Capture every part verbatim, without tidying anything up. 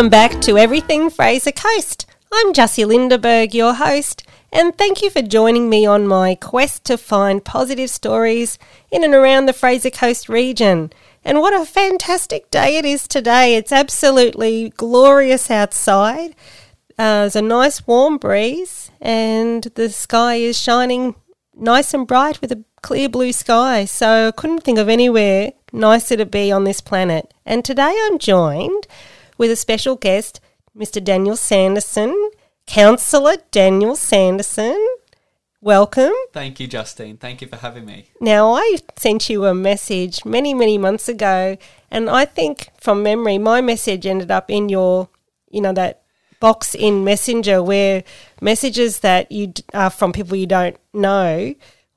Welcome back to Everything Fraser Coast. I'm Jussie Lindeberg, your host, and thank you for joining me on my quest to find positive stories in and around the Fraser Coast region. And what a fantastic day it is today. It's absolutely glorious outside. Uh, there's a nice warm breeze and the sky is shining nice and bright with a clear blue sky. So I couldn't think of anywhere nicer to be on this planet. And today I'm joined with a special guest, Mister Daniel Sanderson, Councillor Daniel Sanderson. Welcome. Thank you, Justine. Thank you for having me. Now, I sent you a message many, many months ago, and I think from memory, my message ended up in your, you know, that box in Messenger where messages that you are from people you don't know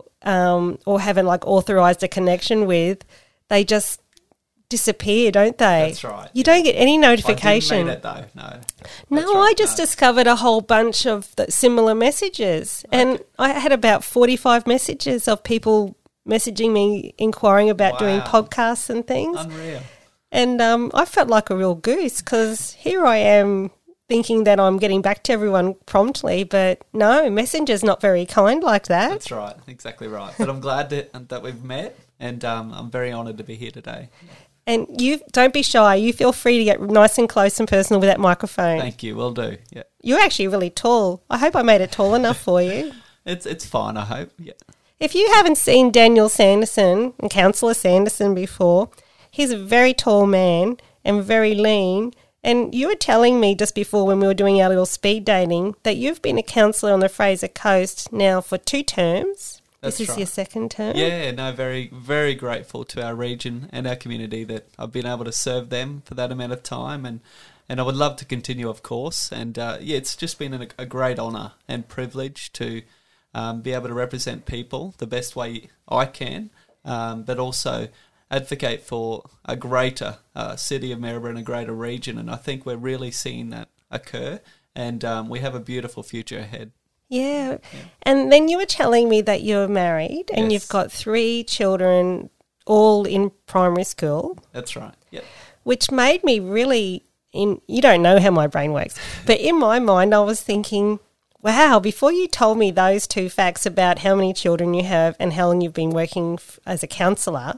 um, or haven't like authorised a connection with, they just disappear, don't they? That's right. You yeah. don't get any notification. I didn't mean it though, no. No, That's right, I just no. discovered a whole bunch of the similar messages. Okay. And I had about forty-five messages of people messaging me, inquiring about wow. doing podcasts and things. Unreal. And um, I felt like a real goose because here I am thinking that I'm getting back to everyone promptly, but no, Messenger's not very kind like that. That's right, exactly right. But I'm glad that, that we've met, and um, I'm very honoured to be here today. And you don't be shy. You feel free to get nice and close and personal with that microphone. Thank you. Will do. Yeah. You're actually really tall. I hope I made it tall enough for you. It's it's fine. I hope. Yeah. If you haven't seen Daniel Sanderson and Councillor Sanderson before, he's a very tall man and very lean. And you were telling me just before when we were doing our little speed dating that you've been a councillor on the Fraser Coast now for two terms. That's this is right. your second term? Yeah, no, very, very grateful to our region and our community that I've been able to serve them for that amount of time, and, and I would love to continue, of course. And uh, yeah, it's just been a, a great honour and privilege to um, be able to represent people the best way I can, um, but also advocate for a greater uh, city of Maryborough and a greater region. And I think we're really seeing that occur, and um, we have a beautiful future ahead. Yeah. yeah. And then you were telling me that you're married and yes. you've got three children all in primary school. That's right, yeah. Which made me really, in you don't know how my brain works, but in my mind I was thinking, wow, before you told me those two facts about how many children you have and how long you've been working f- as a counsellor,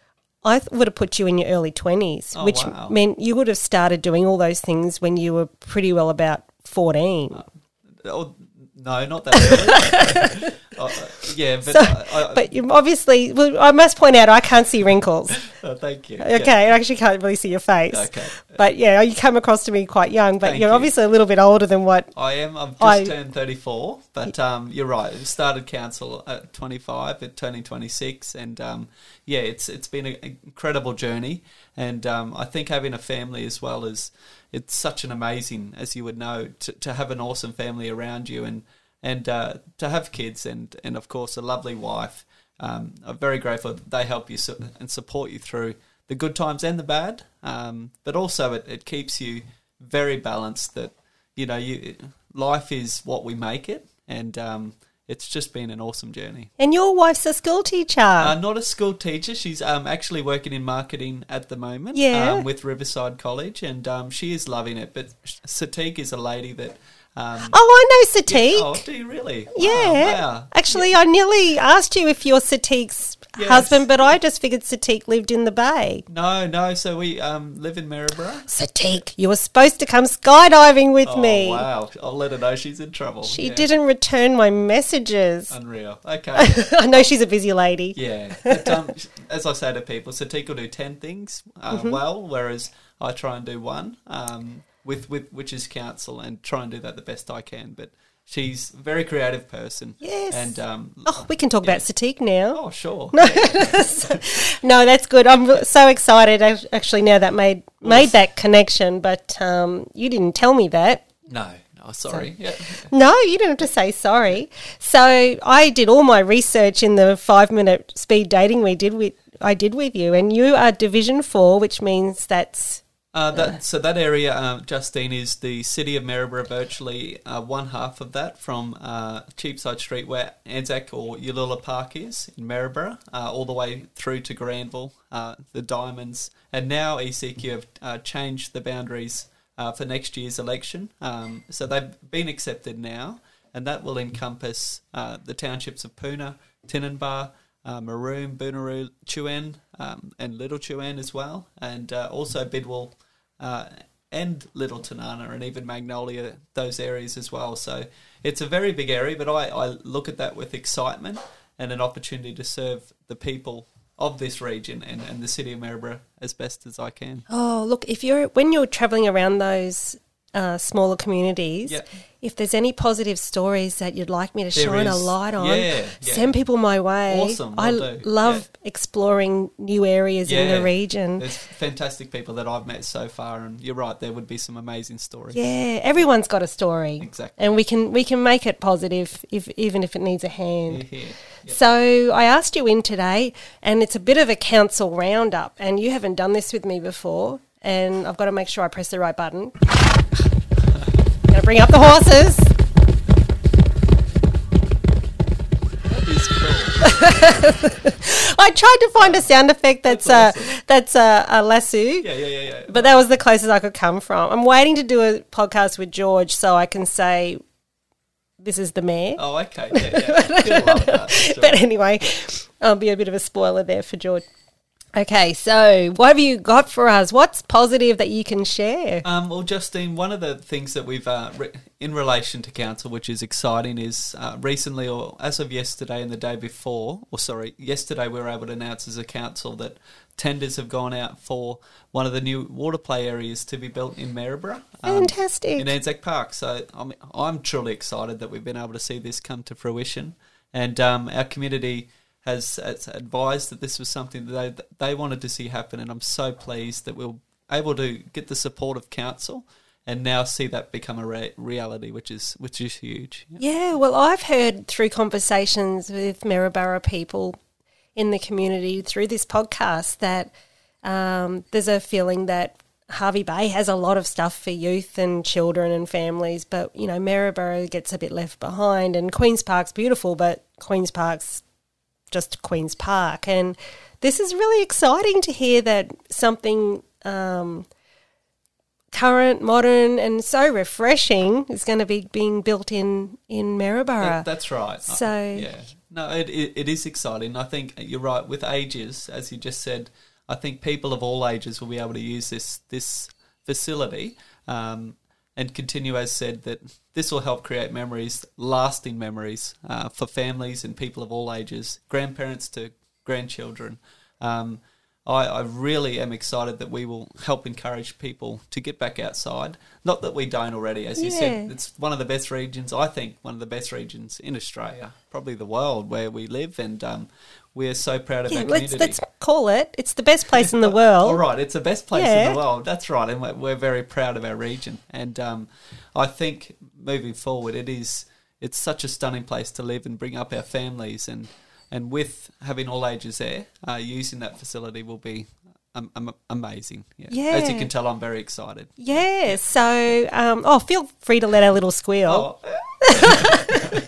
I th- would have put you in your early twenties, oh, which wow. meant you would have started doing all those things when you were pretty well about fourteen. Uh, oh, No, not that early. uh, yeah, but... So, I, I, but you obviously... Well, I must point out, I can't see wrinkles. Oh, thank you. Okay, yeah. I actually can't really see your face. Okay. But, yeah, you come across to me quite young, but Thank you're you. obviously a little bit older than what... I am. I've just I, turned thirty-four, but um, you're right. I started council at twenty-five, at turning twenty-six, and, um, yeah, it's it's been an incredible journey, and um, I think having a family as well is... It's such an amazing, as you would know, to, to have an awesome family around you, and... And uh, to have kids and, and, of course, a lovely wife, um, I'm very grateful that they help you su- and support you through the good times and the bad. Um, but also it, it keeps you very balanced that, you know, you life is what we make it. And um, it's just been an awesome journey. And your wife's a school teacher. Uh, not a school teacher. She's um, actually working in marketing at the moment yeah. um, with Riverside College. And um, she is loving it. But Satiq is a lady that... Um, oh, I know Satiq. Yeah, oh, do you really? Wow, yeah. Wow. Actually, yeah. I nearly asked you if you're Satiq's yes. husband, but I just figured Satiq lived in the Bay. No, no. So we um, live in Maryborough. Satiq, you were supposed to come skydiving with oh, me. Wow. I'll let her know she's in trouble. She yeah. didn't return my messages. Unreal. Okay. I know she's a busy lady. Yeah. But, um, as I say to people, Satiq will do ten things uh, mm-hmm. well, whereas I try and do one. Um With, with which is council, and try and do that the best I can. But she's a very creative person. Yes. And um, oh, we can talk yeah. about Satiq now. Oh, sure. No, no, that's good. I'm so excited. Actually, now that made made that connection, but um, you didn't tell me that. No. Oh, sorry. So, yeah. No, you don't have to say sorry. So I did all my research in the five minute speed dating we did with I did with you, and you are Division Four, which means that's. Uh, that, so that area, uh, Justine, is the city of Maryborough, virtually uh, one half of that from uh, Cheapside Street, where Anzac or Yalula Park is in Maryborough, uh, all the way through to Granville, uh, the Diamonds. And now E C Q have uh, changed the boundaries uh, for next year's election. Um, so they've been accepted now, and that will encompass uh, the townships of Poona, Tinninbar, uh, Maroon, Boonaroo, Chuen, um, and Little Chuen as well, and uh, also Bidwell uh, and Little Tanana and even Magnolia, those areas as well. So it's a very big area, but I, I look at that with excitement and an opportunity to serve the people of this region and, and the city of Maryborough as best as I can. Oh, look, if you're when you're travelling around those uh, smaller communities, Yep. if there's any positive stories that you'd like me to There shine a is. light on, Yeah, yeah. send people my way. Awesome, I will do. love Yeah. exploring new areas in Yeah. the region. There's fantastic people that I've met so far, and you're right, there would be some amazing stories. Yeah, everyone's got a story. Exactly. And we can we can make it positive if even if it needs a hand. Yeah, yeah. Yep. So I asked you in today, and it's a bit of a council roundup, and you haven't done this with me before, and I've got to make sure I press the right button. Going to bring up the horses. That is cool. I tried to find a sound effect that's, That's a awesome. that's a, a lasso, Yeah, yeah, yeah, yeah. but that was the closest I could come from. I'm waiting to do a podcast with George so I can say this is the mayor. Oh, okay. Yeah, yeah. You'll love that. Sure. But anyway, I'll be a bit of a spoiler there for George. Okay, so what have you got for us? What's positive that you can share? Um, well, Justine, one of the things that we've, uh, re- in relation to council, which is exciting, is uh, recently, or as of yesterday and the day before, or sorry, yesterday we were able to announce as a council that tenders have gone out for one of the new water play areas to be built in Maryborough. um, Fantastic. in Anzac Park. So I'm, I'm truly excited that we've been able to see this come to fruition. And um, our community has, has advised that this was something that they, they wanted to see happen, and I'm so pleased that we're able to get the support of council and now see that become a re- reality, which is which is huge. Yeah, well, I've heard through conversations with Maryborough people in the community through this podcast that um, there's a feeling that Harvey Bay has a lot of stuff for youth and children and families, but, you know, Maryborough gets a bit left behind, and Queen's Park's beautiful, but Queen's Park's just Queen's Park. And this is really exciting to hear that something um, current, modern, and so refreshing is going to be being built in, in Maryborough. That, that's right. So- Uh, yeah, no, it, it it is exciting. I think you're right with ages, as you just said. I think people of all ages will be able to use this this facility um, and continue, as said, that this will help create memories, lasting memories uh, for families and people of all ages, grandparents to grandchildren. Um, I, I really am excited that we will help encourage people to get back outside. Not that we don't already, as you Yeah. said. It's one of the best regions, I think, one of the best regions in Australia, probably the world, where we live, and um, we're so proud of Yeah, our let's, community. let's call it. It's the best place in the world. All right, it's the best place Yeah. in the world. That's right, and we're, we're very proud of our region. And um, I think moving forward, it is it's such a stunning place to live and bring up our families, and and with having all ages there, uh, using that facility will be um, um, amazing. Yeah. Yeah. As you can tell, I'm very excited. Yeah, so, um, oh, feel free to let our little squeal. Oh,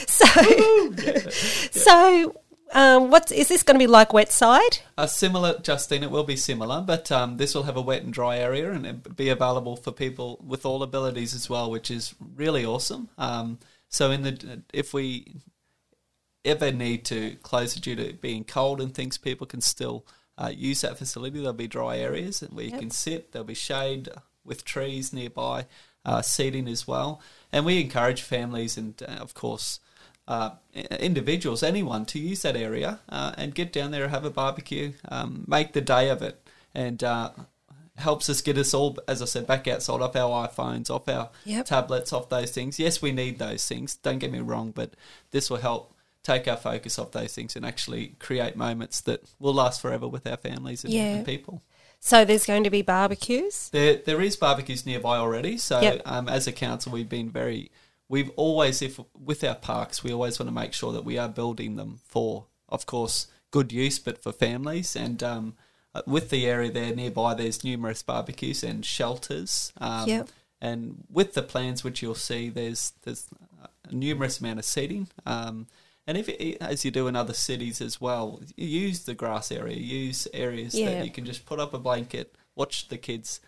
So, so um, what's, is this going to be like Wetside? Uh, similar, Justine, it will be similar, but um, this will have a wet and dry area and it be available for people with all abilities as well, which is really awesome. Um, so in the if we ever need to close it due to being cold and things, people can still uh, use that facility. There'll be dry areas where you Yep. can sit. There'll be shade with trees nearby, uh, seating as well. And we encourage families and, uh, of course, uh, individuals, anyone, to use that area uh, and get down there, have a barbecue, um, make the day of it, and uh, helps us get us all, as I said, back outside, off our iPhones, off our Yep. tablets, off those things. Yes, we need those things, don't get me wrong, but this will help take our focus off those things and actually create moments that will last forever with our families and, Yeah. and people. So there's going to be barbecues? There, there is barbecues nearby already. So, Yep. um, as a council, we've been very, we've always, if with our parks, we always want to make sure that we are building them for, of course, good use, but for families. And um, uh, with the area there nearby, there's numerous barbecues and shelters. Um, Yep. And with the plans, which you'll see, there's there's a numerous amount of seating. Um, and if it, as you do in other cities as well, use the grass area, use areas Yeah. that you can just put up a blanket, watch the kids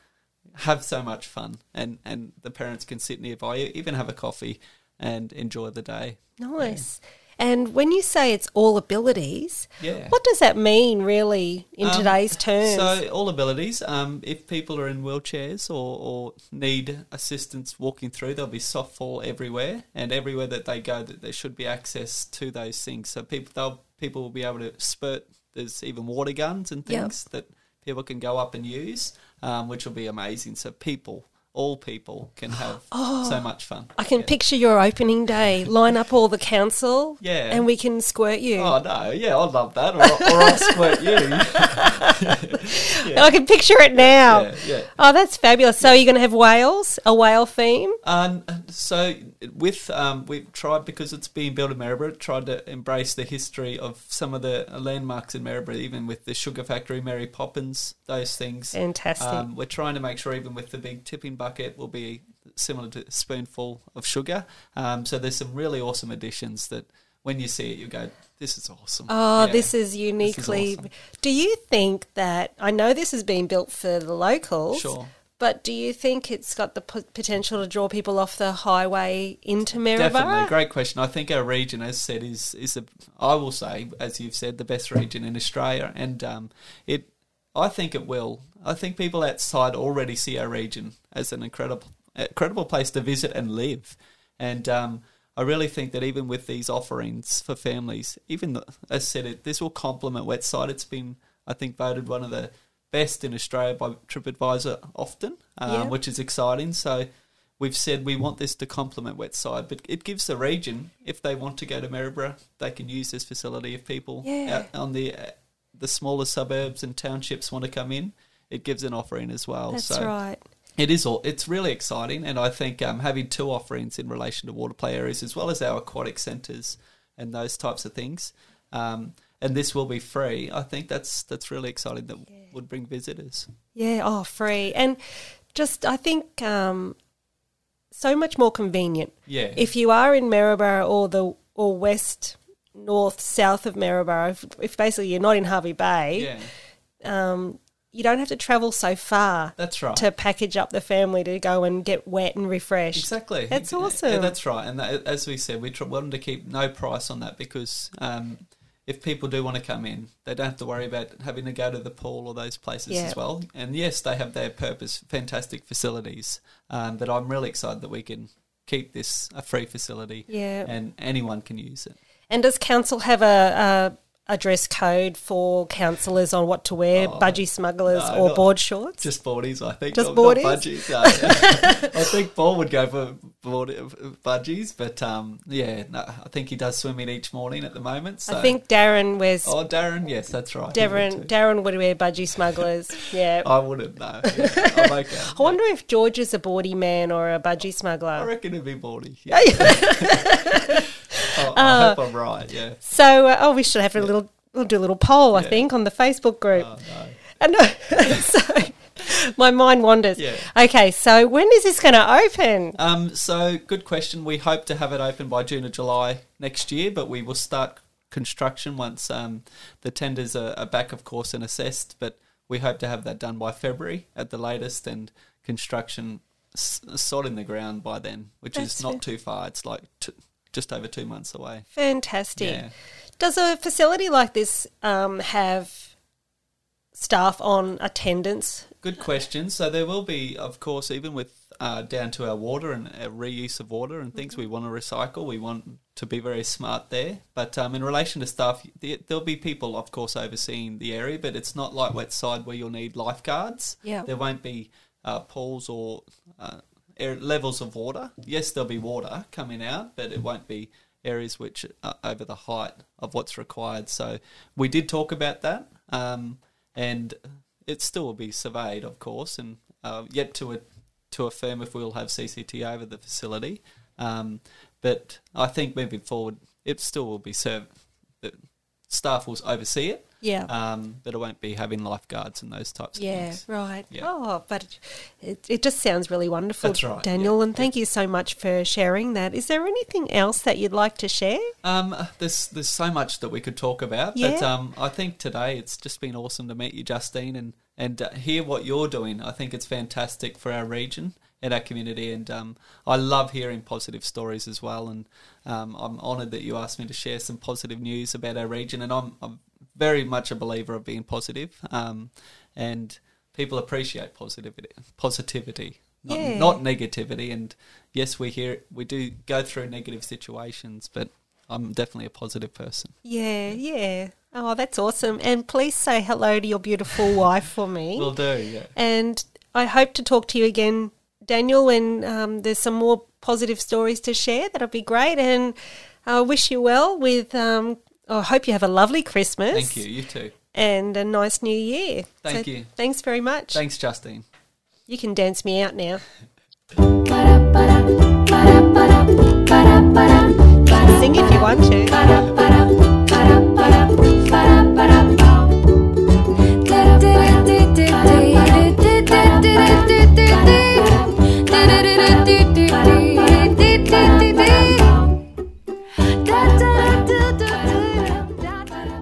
have so much fun, and, and the parents can sit nearby you, even have a coffee and enjoy the day. Nice. Yeah. And when you say it's all abilities, yeah. what does that mean really in um, today's terms? So all abilities, um, if people are in wheelchairs or, or need assistance walking through, there'll be soft fall everywhere, and everywhere that they go, that there should be access to those things. So people they'll, people will be able to spurt. There's even water guns and things yep. that people can go up and use, um, which will be amazing. So people... all people can have oh, so much fun. I can yeah. picture your opening day. Line up all the council, yeah, and we can squirt you. Oh no, yeah, I'd love that, or, or I'll squirt you. yeah. I can picture it now. Yeah, yeah. Oh, that's fabulous. So, yeah. You're going to have whales, a whale theme? Um, so with um, we've tried, because it's being built in Maryborough, tried to embrace the history of some of the landmarks in Maryborough, even with the sugar factory, Mary Poppins, those things. Fantastic. Um, we're trying to make sure, even with the big tipping bucket, will be similar to a spoonful of sugar. Um, so there's some really awesome additions that when you see it, you go, this is awesome. Oh, yeah. this is uniquely... This is awesome. Do you think that... I know this has been built for the locals. Sure. But do you think it's got the p- potential to draw people off the highway into Maryborough? Definitely, great question. I think our region, as said, is is a, I will say, as you've said, the best region in Australia, and um, it. I think it will. I think people outside already see our region as an incredible, incredible place to visit and live, and um, I really think that even with these offerings for families, even the, as said, it this will complement Westside. It's been, I think, voted one of the best in Australia by TripAdvisor often, um, yeah. which is exciting. So we've said we want this to complement Westside, but it gives the region, if they want to go to Maryborough, they can use this facility. If people yeah. out on the uh, the smaller suburbs and townships want to come in, it gives an offering as well. That's so right. It is all. It's really exciting, and I think um, having two offerings in relation to water play areas, as well as our aquatic centres and those types of things, um, and this will be free. I think that's that's really exciting. That yeah. would bring visitors. Yeah. Oh, free, and just I think um, so much more convenient. Yeah. If you are in Maryborough or the or west, north, south of Maryborough, if, if basically you're not in Hervey Bay, yeah. um, you don't have to travel so far. That's right. To package up the family to go and get wet and refreshed. Exactly. That's awesome. Yeah, that's right. And that, as we said, we tr- wanted to keep no price on that because um, if people do want to come in, they don't have to worry about having to go to the pool or those places yeah. as well. And yes, they have their purpose, fantastic facilities, um, but I'm really excited that we can keep this a free facility yeah. and anyone can use it. And does council have a... a a dress code for councillors on what to wear, oh, budgie smugglers no, or not, board shorts? Just boardies, I think. Just not, boardies? Not budgies. No, yeah. I think Paul would go for board, budgies, but um, yeah, no, I think he does swimming each morning at the moment. So. I think Darren wears... Oh, Darren, yes, that's right. Darren, would Darren would wear budgie smugglers, yeah. I wouldn't, no. Yeah, I'm okay. I wonder yeah. if George is a boardy man or a budgie smuggler. I reckon it'd be boardy, yeah. oh, I uh, hope I'm right, yeah. So, uh, oh, we should have a yeah. little... We'll do a little poll, I yeah. think, on the Facebook group. Oh, no. And uh, so my mind wanders. Yeah. Okay, so when is this going to open? Um, so good question. We hope to have it open by June or July next year, but we will start construction once um, the tenders are, are back, of course, and assessed. But we hope to have that done by February at the latest, and construction s- sod in the ground by then, which That's is not fair. too far. It's like t- just over two months away. Fantastic. Yeah. Does a facility like this um, have staff on attendance? Good question. So there will be, of course, even with uh, down to our water and our reuse of water and things mm-hmm. we want to recycle, we want to be very smart there. But um, in relation to staff, there'll be people, of course, overseeing the area, but it's not like Westside where you'll need lifeguards. Yeah. There won't be uh, pools or uh, air levels of water. Yes, there'll be water coming out, but it won't be areas which are over the height of what's required. So we did talk about that, um, and it still will be surveyed, of course, and uh, yet to a, to affirm if we'll have C C T over the facility. Um, but I think moving forward, it still will be served. The staff will oversee it. Yeah. Um, but it won't be having lifeguards and those types of yeah, things. Yeah, right. Yeah. Oh, but it, it just sounds really wonderful, That's right, Daniel, yeah. and thank you so much for sharing that. Is there anything else that you'd like to share? Um, there's there's so much that we could talk about, yeah. but um, I think today it's just been awesome to meet you, Justine, and, and uh, hear what you're doing. I think it's fantastic for our region and our community, and um, I love hearing positive stories as well, and um, I'm honoured that you asked me to share some positive news about our region, and I'm, I'm very much a believer of being positive, um, and people appreciate positivity, positivity, not, Yeah. not negativity, and yes, we hear we do go through negative situations, but I'm definitely a positive person. Yeah, yeah. Oh, that's awesome. And please say hello to your beautiful wife for me. Will do, yeah. And I hope to talk to you again, Daniel, when um, there's some more positive stories to share. That'll be great. And I wish you well with, um, I hope you have a lovely Christmas. Thank you, you too. And a nice new year. Thank So you. Thanks very much. Thanks, Justine. You can dance me out now. Sing if you want to.